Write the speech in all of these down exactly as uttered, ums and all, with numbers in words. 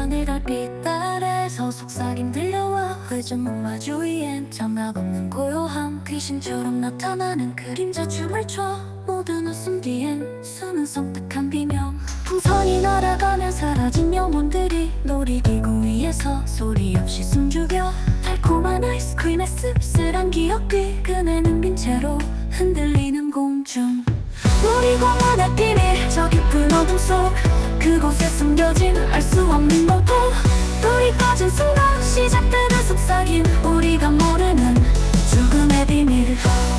하늘 달빛 아래서 속삭임 들려와 회전문 마주 위엔 장막 없는 고요함 귀신처럼 나타나는 그림자 춤을 춰 모든 웃음 뒤엔 숨은 섬뜩한 비명 풍선이 날아가면 사라진 영혼들이 놀이기구 위에서 소리 없이 숨죽여 달콤한 아이스크림의 씁쓸한 기억이 그네는 빈 채로 흔들리는 공중 놀이공원의 비밀 저 깊은 어둠 속 그곳에 숨겨진 알 수 없는 모토 불이 꺼진 순간 시작되는 속삭임 우리가 모르는 죽음의 비밀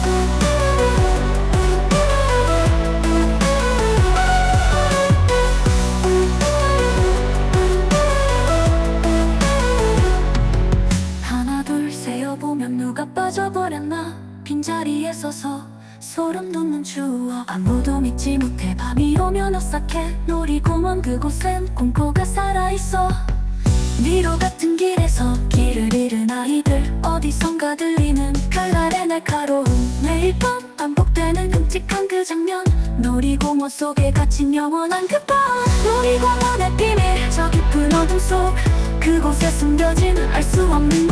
하나 둘 세어보면 누가 빠져버렸나 빈자리에 서서 소름 돋는 추억 아무도 믿지 못해 밤이 오면 오싹해 놀이공원 그곳엔 공포가 살아있어 미로 같은 길에서 길을 잃은 아이들 어디선가 들리는 칼날의 날카로움 매일 밤 반복되는 끔찍한 그 장면 놀이공원 속에 갇힌 영원한 그 밤 놀이공원의 비밀 저 깊은 어둠 속 그곳에 숨겨진 알 수 없는